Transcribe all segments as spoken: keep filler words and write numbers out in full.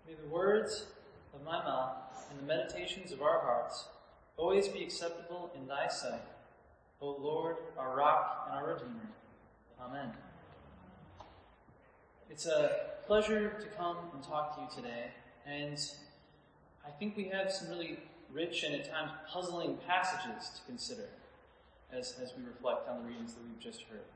May the words of my mouth and the meditations of our hearts always be acceptable in thy sight, O Lord, our rock and our Redeemer. Amen. It's a pleasure to come and talk to you today, and I think we have some really rich and at times puzzling passages to consider as, as we reflect on the readings that we've just heard.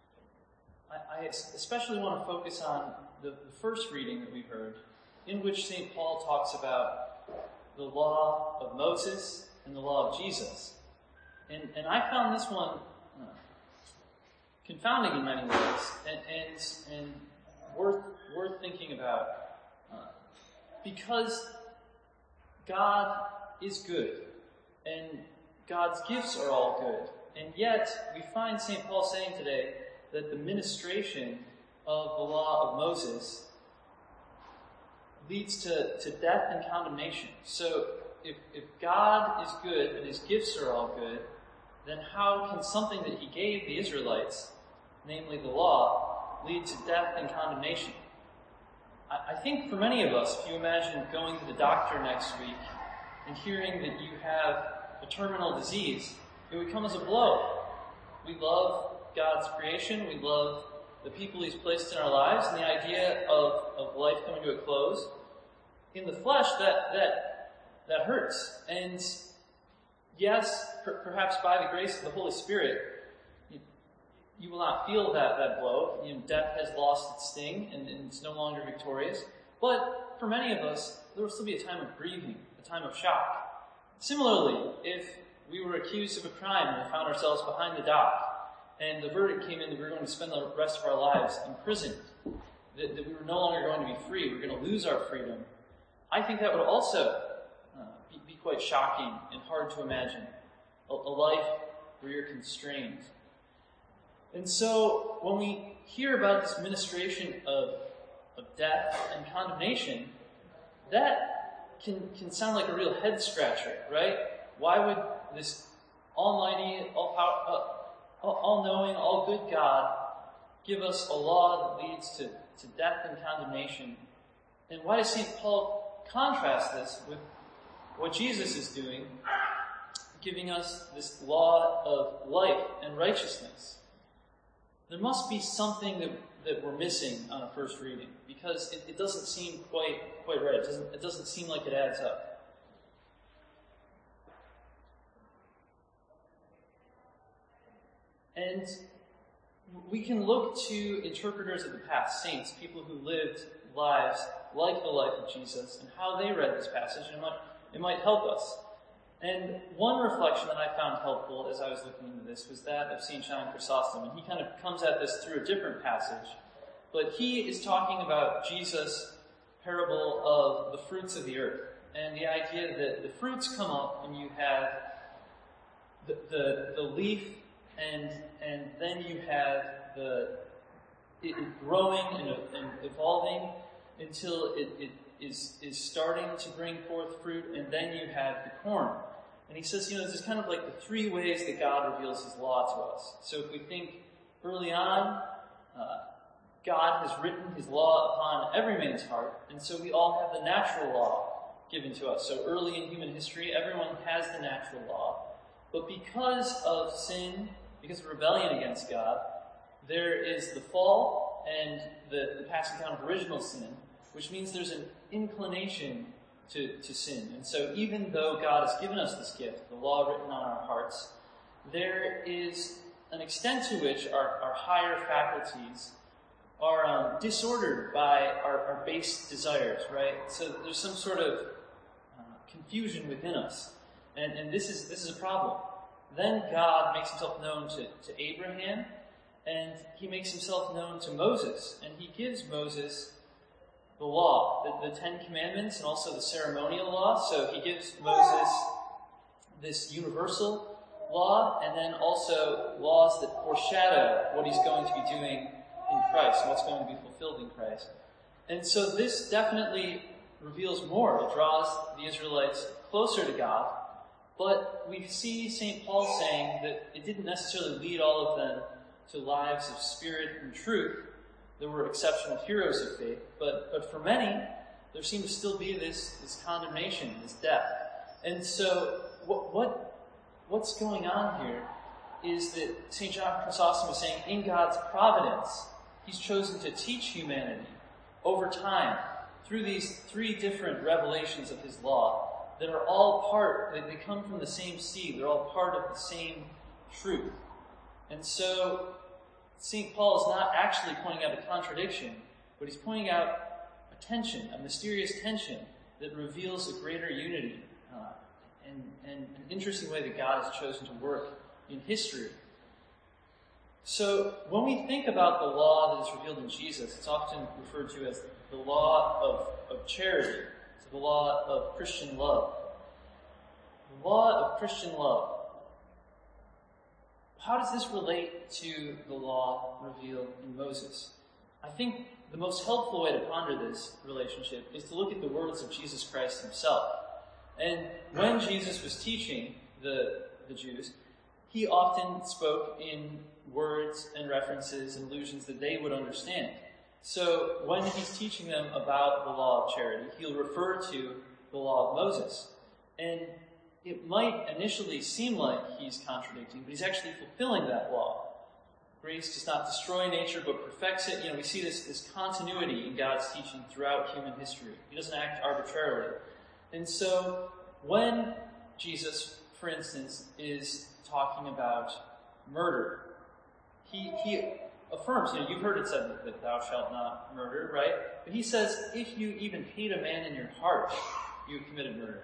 I, I especially want to focus on the, the first reading that we heard, in which Saint Paul talks about the law of Moses and the law of Jesus. And, and I found this one uh, confounding in many ways and, and, and worth, worth thinking about. Uh, because God is good, and God's gifts are all good. And yet, we find Saint Paul saying today that the ministration of the law of Moses leads to, to death and condemnation. So, if, if God is good and his gifts are all good, then how can something that he gave the Israelites, namely the law, lead to death and condemnation? I, I think for many of us, if you imagine going to the doctor next week and hearing that you have a terminal disease, it would come as a blow. We love God's creation, we love the people he's placed in our lives, and the idea of, of life coming to a close. In the flesh, that that that hurts. And yes, per, perhaps by the grace of the Holy Spirit, you, you will not feel that, that blow. You know, death has lost its sting, and, and it's no longer victorious. But for many of us, there will still be a time of grieving, a time of shock. Similarly, if we were accused of a crime and we found ourselves behind the dock, and the verdict came in that we were going to spend the rest of our lives imprisoned, that, that we were no longer going to be free, we were going to lose our freedom, I think that would also uh, be, be quite shocking and hard to imagine. A, a life where you're constrained. And so, when we hear about this ministration of, of death and condemnation, that can, can sound like a real head scratcher, right? Why would this almighty, all power, uh, all-knowing, all-good God give us a law that leads to, to death and condemnation? And why does Saint Paul contrast this with what Jesus is doing, giving us this law of life and righteousness? There must be something that, that we're missing on a first reading, because it, it doesn't seem quite quite right. It doesn't, it doesn't seem like it adds up. And we can look to interpreters of the past, saints, people who lived lives like the life of Jesus, and how they read this passage, and it might, it might help us. And one reflection that I found helpful as I was looking into this was that of Saint John Chrysostom, and he kind of comes at this through a different passage. But he is talking about Jesus' parable of the fruits of the earth, and the idea that the fruits come up when you have the, the, the leaf, And and then you have the it, it growing and, and evolving until it, it is is starting to bring forth fruit, and then you have the corn. And he says, you know, this is kind of like the three ways that God reveals his law to us. So if we think early on, uh, God has written his law upon every man's heart, and so we all have the natural law given to us. So early in human history, everyone has the natural law. But because of sin, because of rebellion against God, there is the fall and the, the passing down of original sin, which means there's an inclination to, to sin. And so even though God has given us this gift, the law written on our hearts, there is an extent to which our, our higher faculties are um, disordered by our, our base desires, right? So there's some sort of uh, confusion within us. And, and this is this is a problem. Then God makes himself known to, to Abraham, and he makes himself known to Moses, and he gives Moses the law, the, the Ten Commandments, and also the ceremonial law. So he gives Moses this universal law, and then also laws that foreshadow what he's going to be doing in Christ, and what's going to be fulfilled in Christ. And so this definitely reveals more. It draws the Israelites closer to God. But we see Saint Paul saying that it didn't necessarily lead all of them to lives of spirit and truth. There were exceptional heroes of faith, but, but for many, there seemed to still be this, this condemnation, this death. And so what, what what's going on here is that Saint John Chrysostom is saying, in God's providence, he's chosen to teach humanity over time through these three different revelations of his law that are all part, they come from the same seed, they're all part of the same truth. And so Saint Paul is not actually pointing out a contradiction, but he's pointing out a tension, a mysterious tension that reveals a greater unity uh, and, and an interesting way that God has chosen to work in history. So when we think about the law that is revealed in Jesus, it's often referred to as the law of, of charity, so the law of Christian love. The law of Christian love. How does this relate to the law revealed in Moses? I think the most helpful way to ponder this relationship is to look at the words of Jesus Christ himself. And when Jesus was teaching the, the Jews, he often spoke in words and references and allusions that they would understand. So when he's teaching them about the law of charity, he'll refer to the law of Moses. And it might initially seem like he's contradicting, but he's actually fulfilling that law. Grace does not destroy nature, but perfects it. You know, we see this, this continuity in God's teaching throughout human history. He doesn't act arbitrarily. And so when Jesus, for instance, is talking about murder, he, he affirms, you know, you've heard it said that, that thou shalt not murder, right? But he says, if you even hate a man in your heart, you have committed murder.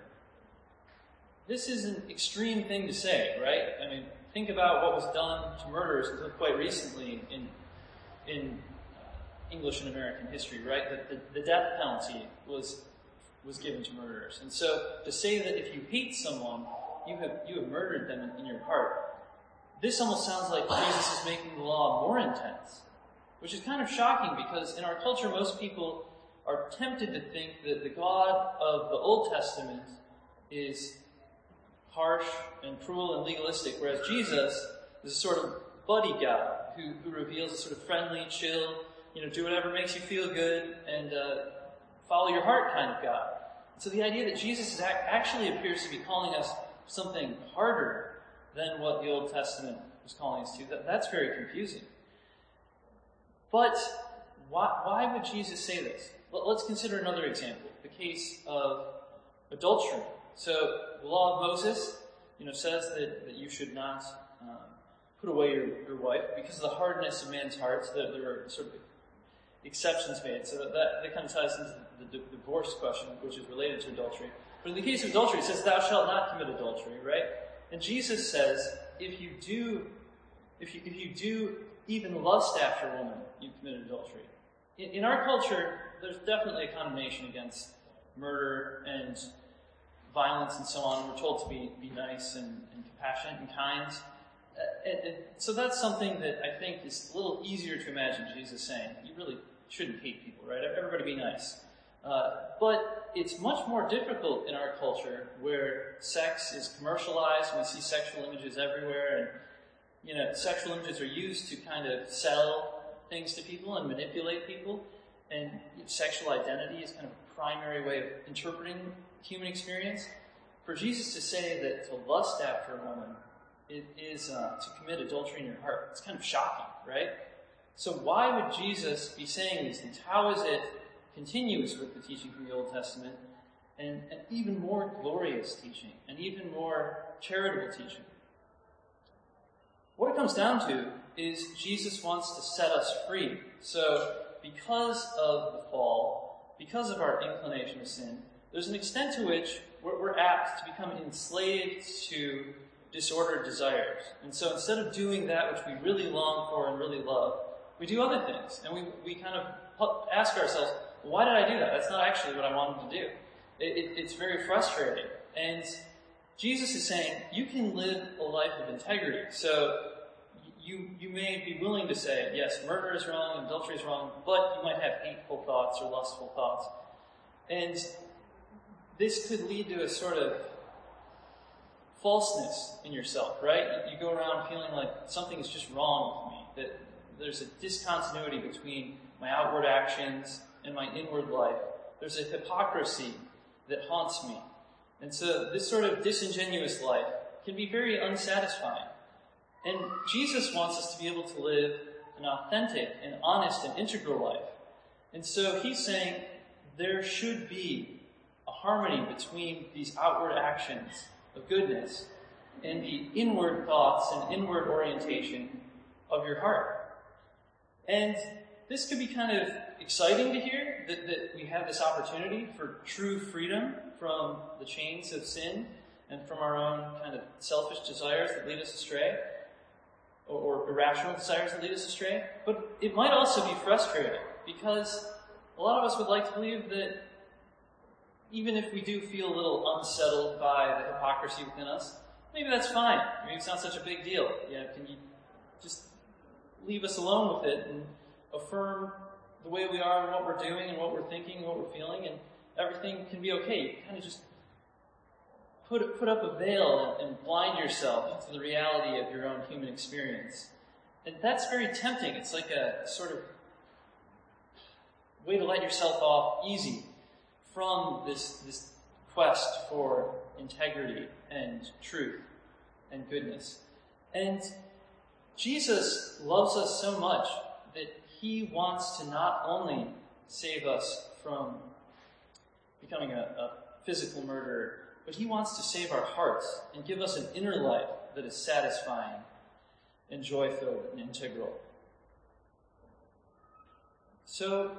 This is an extreme thing to say, right? I mean, think about what was done to murderers until quite recently in in English and American history, right? That the, the death penalty was was given to murderers. And so to say that if you hate someone, you have you have murdered them in, in your heart, this almost sounds like Jesus is making the law more intense, which is kind of shocking because in our culture most people are tempted to think that the God of the Old Testament is harsh and cruel and legalistic, whereas Jesus is a sort of buddy God who, who reveals a sort of friendly, chill, you know, do whatever makes you feel good and uh, follow your heart kind of God. So the idea that Jesus is ac- actually appears to be calling us something harder than what the Old Testament was calling us to, that, that's very confusing. But why, why would Jesus say this? Well, let's consider another example, the case of adultery. So the law of Moses, you know, says that, that you should not um, put away your, your wife because of the hardness of man's hearts. That there are sort of exceptions made. So that, that kind of ties into the, the divorce question, which is related to adultery. But in the case of adultery, it says, "Thou shalt not commit adultery," right? And Jesus says, if you do, if you if you do even lust after a woman, you've committed adultery. In, in our culture, there's definitely a condemnation against murder and violence and so on. We're told to be, be nice and, and compassionate and kind. Uh, and, and so that's something that I think is a little easier to imagine Jesus saying. You really shouldn't hate people, right? Everybody be nice. Uh, but it's much more difficult in our culture where sex is commercialized. We see sexual images everywhere, and you know, sexual images are used to kind of sell things to people and manipulate people. And sexual identity is kind of a primary way of interpreting human experience. For Jesus to say that to lust after a woman it is uh, to commit adultery in your heart, it's kind of shocking, right? So why would Jesus be saying these things? How is it continuous with the teaching from the Old Testament and an even more glorious teaching, an even more charitable teaching? What it comes down to is Jesus wants to set us free. So because of the fall, because of our inclination to sin, there's an extent to which we're, we're apt to become enslaved to disordered desires. And so instead of doing that which we really long for and really love, we do other things. And we, we kind of ask ourselves, well, why did I do that? That's not actually what I wanted to do. It, it, it's very frustrating. And Jesus is saying, you can live a life of integrity. So you, you may be willing to say, yes, murder is wrong, adultery is wrong, but you might have hateful thoughts or lustful thoughts. And this could lead to a sort of falseness in yourself, right? You go around feeling like something is just wrong with me, that there's a discontinuity between my outward actions and my inward life. There's a hypocrisy that haunts me. And so this sort of disingenuous life can be very unsatisfying. And Jesus wants us to be able to live an authentic and honest and integral life. And so he's saying there should be a harmony between these outward actions of goodness and the inward thoughts and inward orientation of your heart. And this could be kind of exciting to hear, that, that we have this opportunity for true freedom from the chains of sin and from our own kind of selfish desires that lead us astray, or, or irrational desires that lead us astray. But it might also be frustrating, because a lot of us would like to believe that even if we do feel a little unsettled by the hypocrisy within us, maybe that's fine. Maybe it's not such a big deal. You know, can you just leave us alone with it and affirm the way we are and what we're doing and what we're thinking and what we're feeling, and everything can be okay. You kind of just put put up a veil and, and blind yourself to the reality of your own human experience. And that's very tempting. It's like a sort of way to let yourself off easy from this, this quest for integrity and truth and goodness. And Jesus loves us so much that he wants to not only save us from becoming a, a physical murderer, but he wants to save our hearts and give us an inner life that is satisfying and joy-filled and integral. So,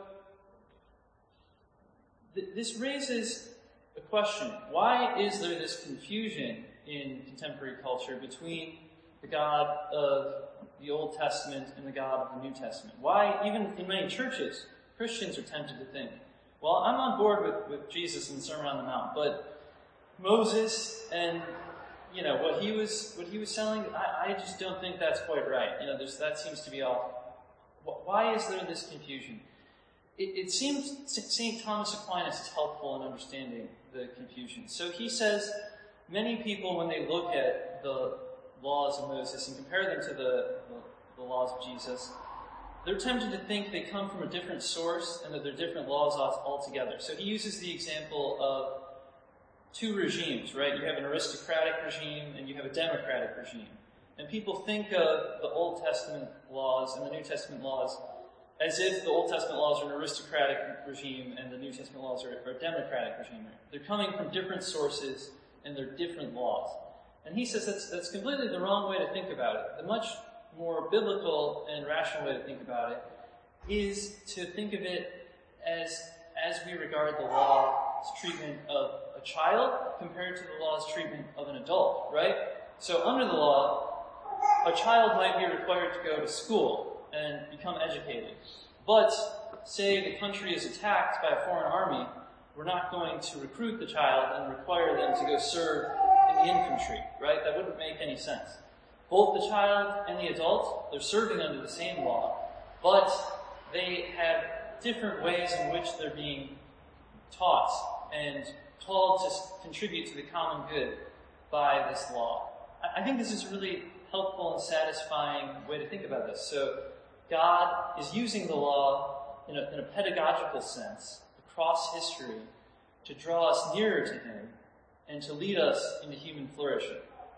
th- this raises a question. Why is there this confusion in contemporary culture between the God of the Old Testament and the God of the New Testament? Why, even in many churches, Christians are tempted to think, well, I'm on board with, with Jesus and the Sermon on the Mount, but Moses and, you know, what he was what he was selling, I, I just don't think that's quite right. You know, there's, that seems to be off. Why is there this confusion? It, it seems Saint Thomas Aquinas is helpful in understanding the confusion. So he says many people, when they look at the laws of Moses and compare them to the, the, the laws of Jesus, they're tempted to think they come from a different source and that they're different laws altogether. So he uses the example of two regimes, right? You have an aristocratic regime and you have a democratic regime. And people think of the Old Testament laws and the New Testament laws as if the Old Testament laws are an aristocratic regime and the New Testament laws are, are a democratic regime. They're coming from different sources and they're different laws. And he says that's, that's completely the wrong way to think about it. The much more biblical and rational way to think about it is to think of it as, as we regard the law's treatment of a child compared to the law's treatment of an adult, right? So under the law, a child might be required to go to school and become educated. But say the country is attacked by a foreign army, we're not going to recruit the child and require them to go serve in the infantry, right? That wouldn't make any sense. Both the child and the adult, they're serving under the same law, but they have different ways in which they're being taught and called to contribute to the common good by this law. I think this is a really helpful and satisfying way to think about this. So God is using the law in a, in a pedagogical sense across history to draw us nearer to him and to lead us into human flourishing.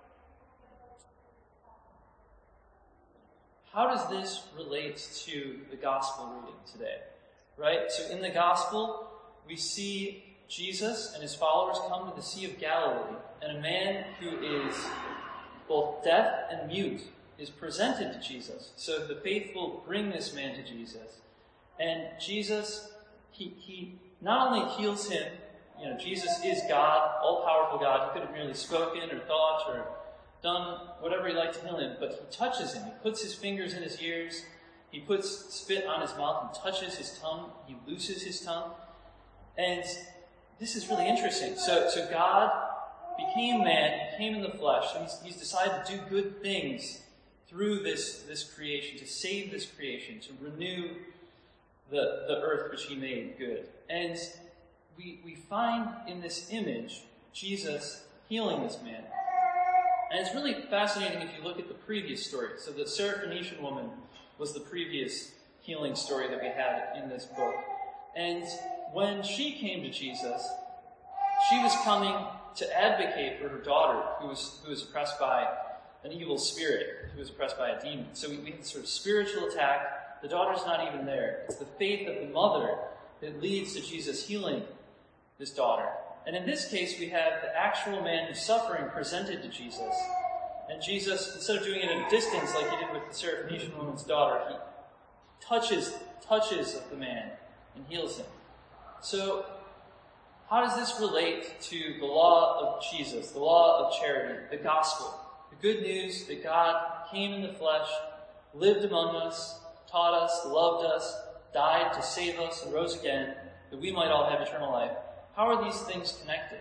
How does this relate to the gospel reading today? Right? So in the gospel, we see Jesus and his followers come to the Sea of Galilee, and a man who is both deaf and mute is presented to Jesus. So the faithful bring this man to Jesus. And Jesus, he, he not only heals him, you know, Jesus is God, all-powerful God. He could have merely spoken or thought or done whatever he liked to heal him, but he touches him. He puts his fingers in his ears. He puts spit on his mouth and touches his tongue. He looses his tongue. And this is really interesting. So, so God became man, came in the flesh, and he's, he's decided to do good things through this, this creation, to save this creation, to renew the, the earth which he made good. And we, we find in this image Jesus healing this man. And it's really fascinating if you look at the previous story. So the Syrophoenician woman was the previous healing story that we had in this book. And when she came to Jesus, she was coming to advocate for her daughter who was, who was oppressed by an evil spirit, who was oppressed by a demon. So we, we have this sort of spiritual attack. The daughter's not even there. It's the faith of the mother that leads to Jesus healing this daughter. And in this case, we have the actual man who's suffering presented to Jesus. And Jesus, instead of doing it at a distance like he did with the Syrophoenician woman's daughter, he touches, touches of the man and heals him. So, how does this relate to the law of Jesus, the law of charity, the gospel? The good news that God came in the flesh, lived among us, taught us, loved us, died to save us, and rose again, that we might all have eternal life. How are these things connected?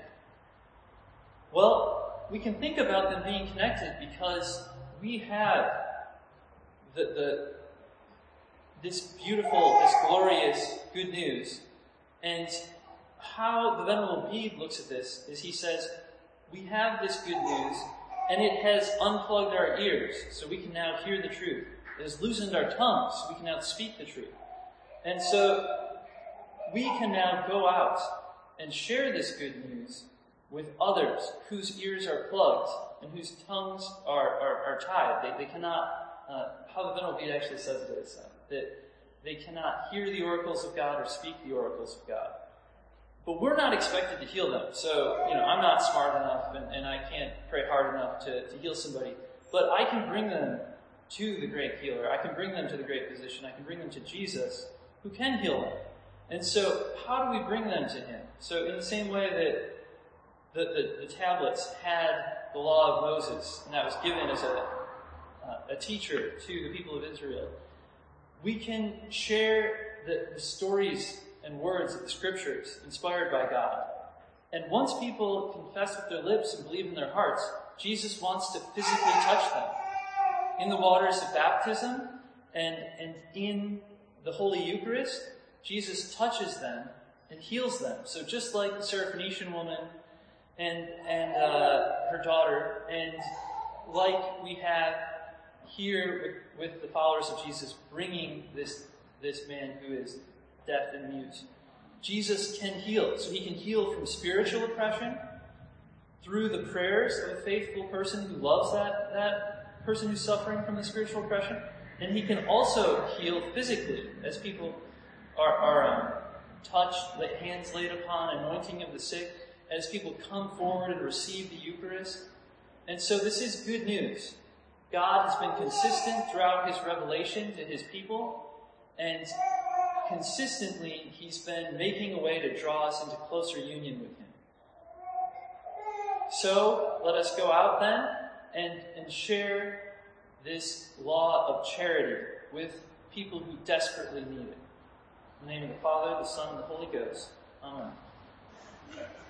Well, we can think about them being connected because we have the, the this beautiful, this glorious good news. And how the Venerable Bede looks at this is he says, we have this good news, and it has unplugged our ears, so we can now hear the truth. It has loosened our tongues, so we can now speak the truth. And so we can now go out and share this good news with others whose ears are plugged and whose tongues are, are, are tied. They, they cannot, uh, how the Venerable Bede actually says it is, uh, that they cannot hear the oracles of God or speak the oracles of God. But we're not expected to heal them. So, you know, I'm not smart enough and, and I can't pray hard enough to, to heal somebody. But I can bring them to the great healer. I can bring them to the great physician. I can bring them to Jesus, who can heal them. And so, how do we bring them to him? So, in the same way that the, the, the tablets had the law of Moses, and that was given as a, uh, a teacher to the people of Israel, we can share the, the stories and words of the Scriptures inspired by God. And once people confess with their lips and believe in their hearts, Jesus wants to physically touch them. In the waters of baptism and, and in the Holy Eucharist, Jesus touches them and heals them. So just like the Syrophoenician woman and, and uh, her daughter, and like we have here with, with the followers of Jesus bringing this, this man who is deaf and mute, Jesus can heal. So he can heal from spiritual oppression through the prayers of a faithful person who loves that, that person who's suffering from the spiritual oppression. And he can also heal physically as people are, are um, touched, hands laid upon, anointing of the sick, as people come forward and receive the Eucharist. And so this is good news. God has been consistent throughout his revelation to his people, and consistently he's been making a way to draw us into closer union with him. So let us go out then and, and share this law of charity with people who desperately need it. In the name of the Father, the Son, and the Holy Ghost. Amen.